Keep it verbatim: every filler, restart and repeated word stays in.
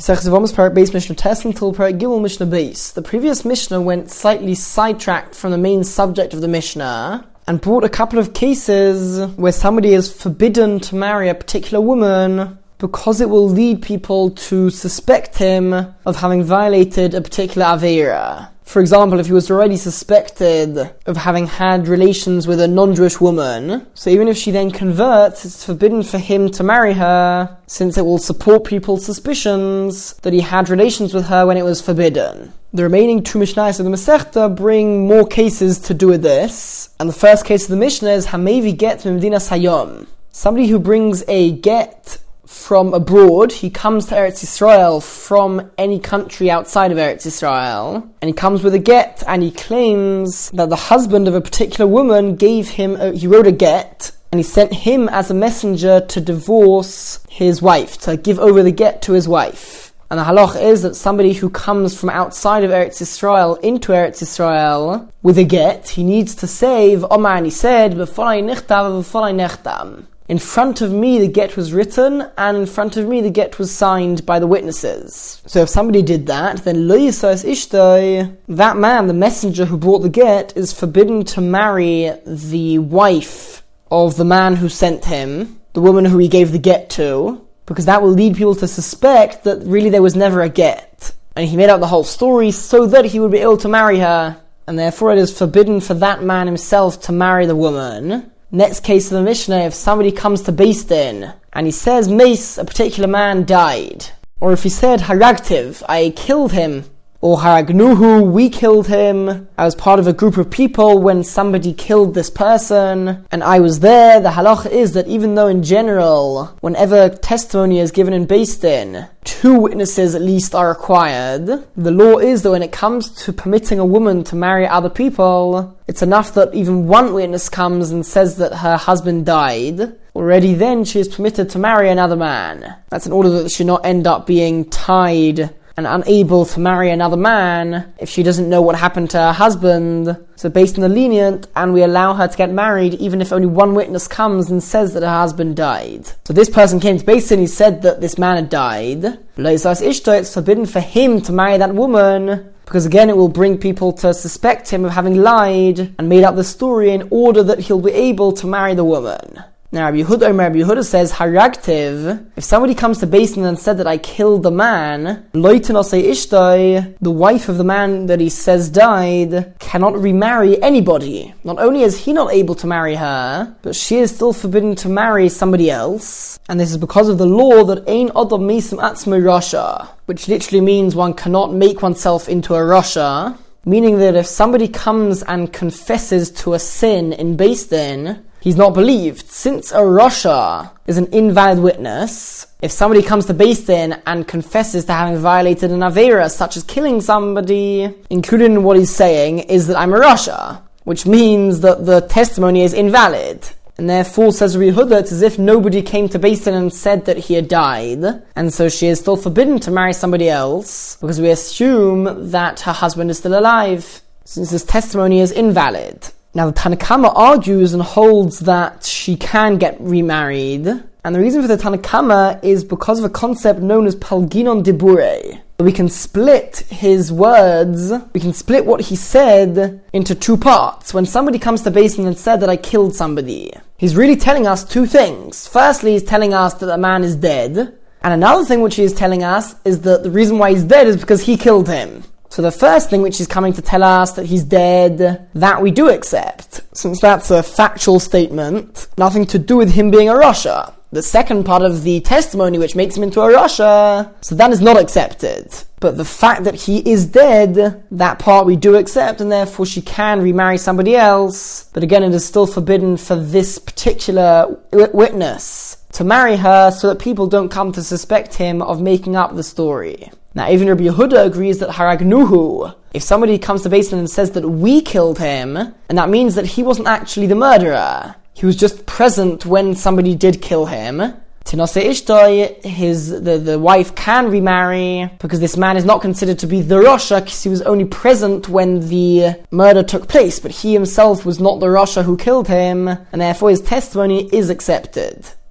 The previous Mishnah went slightly sidetracked from the main subject of the Mishnah and brought a couple of cases where somebody is forbidden to marry a particular woman because it will lead people to suspect him of having violated a particular Aveira. For example, if he was already suspected of having had relations with a non-Jewish woman, so even if she then converts, it's forbidden for him to marry her, since it will support people's suspicions that he had relations with her when it was forbidden. The remaining two Mishnahs of the Masechta bring more cases to do with this, and the first case of the Mishnah is Hamevi get Memdinas Hayom. Somebody who brings a get from abroad, he comes to Eretz Yisrael from any country outside of Eretz Yisrael, and he comes with a get, and he claims that the husband of a particular woman gave him, a, he wrote a get, and he sent him as a messenger to divorce his wife, to give over the get to his wife. And the halach is that somebody who comes from outside of Eretz Yisrael into Eretz Yisrael with a get, he needs to say, V'omar, and he said, B'folai nichtav, B'folai nechtam. In front of me the get was written, and in front of me the get was signed by the witnesses. So if somebody did that, then lo yisais ishtoi, that man, the messenger who brought the get, is forbidden to marry the wife of the man who sent him, the woman who he gave the get to, because that will lead people to suspect that really there was never a get. And he made up the whole story so that he would be able to marry her, and therefore it is forbidden for that man himself to marry the woman. Next case of the Mishnah, if somebody comes to Beis Din and he says, Mace, a particular man died. Or if he said, Haragtiv, I killed him. Or Haragnuhu, we killed him. I was part of a group of people when somebody killed this person, and I was there. The halach is that even though in general, whenever testimony is given in Beis Din, two witnesses at least are required, the law is that when it comes to permitting a woman to marry other people, it's enough that even one witness comes and says that her husband died. Already then she is permitted to marry another man. That's in order that she not end up being tied and unable to marry another man if she doesn't know what happened to her husband. So based on the lenient, and we allow her to get married even if only one witness comes and says that her husband died. So this person came to Beis Din, he said that this man had died. It's forbidden for him to marry that woman, because again it will bring people to suspect him of having lied and made up the story in order that he'll be able to marry the woman. Now Rabbi Yehuda, Rabbi Yehuda says, Haragtiv, if somebody comes to Beis Din and said that I killed the man, Loitin osei ishtoi, the wife of the man that he says died, cannot remarry anybody. Not only is he not able to marry her, but she is still forbidden to marry somebody else. And this is because of the law that Ein Adam Mesim Atzmei Rasha, which literally means one cannot make oneself into a Rasha, meaning that if somebody comes and confesses to a sin in Beis Din, he's not believed. Since a Rasha is an invalid witness, if somebody comes to Beis Din and confesses to having violated an Aveira, such as killing somebody, included in what he's saying is that I'm a Rasha, which means that the testimony is invalid. And therefore, says Rabbi Yehuda, it's as if nobody came to Beis Din and said that he had died, and so she is still forbidden to marry somebody else, because we assume that her husband is still alive, since his testimony is invalid. Now the Tanna Kamma argues and holds that she can get remarried, and the reason for the Tanna Kamma is because of a concept known as Palginon Dibure. We can split his words, we can split what he said into two parts. When somebody comes to Beis Din and said that I killed somebody, he's really telling us two things. Firstly, he's telling us that the man is dead, and another thing which he is telling us is that the reason why he's dead is because he killed him. So the first thing which he's coming to tell us, that he's dead, that we do accept, since that's a factual statement, nothing to do with him being a Rasha. The second part of the testimony which makes him into a Rasha, so that is not accepted. But the fact that he is dead, that part we do accept, and therefore she can remarry somebody else. But again, it is still forbidden for this particular w- witness to marry her, so that people don't come to suspect him of making up the story. Now, even Rabbi Yehuda agrees that Haragnuhu, if somebody comes to Beis Din and says that we killed him, and that means that he wasn't actually the murderer, he was just present when somebody did kill him, Tinose Ishtoi, his, the, the wife can remarry, because this man is not considered to be the Rasha, because he was only present when the murder took place, but he himself was not the Rasha who killed him, and therefore his testimony is accepted.